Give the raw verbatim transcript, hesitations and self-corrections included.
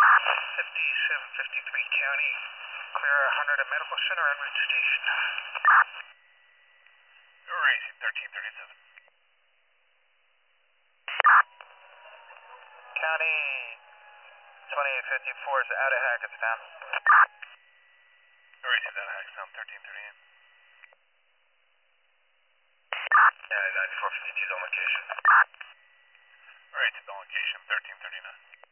fifty-seven fifty-three County, clear one hundred at Medical Center en route station. Racing thirteen thirty-seven. County, twenty-eight fifty-four is out of Hackettstown. Racing out of Hackettstown, thirteen thirty-eight. County ninety-four fifty-two is on location. Racing on location, thirteen thirty-nine.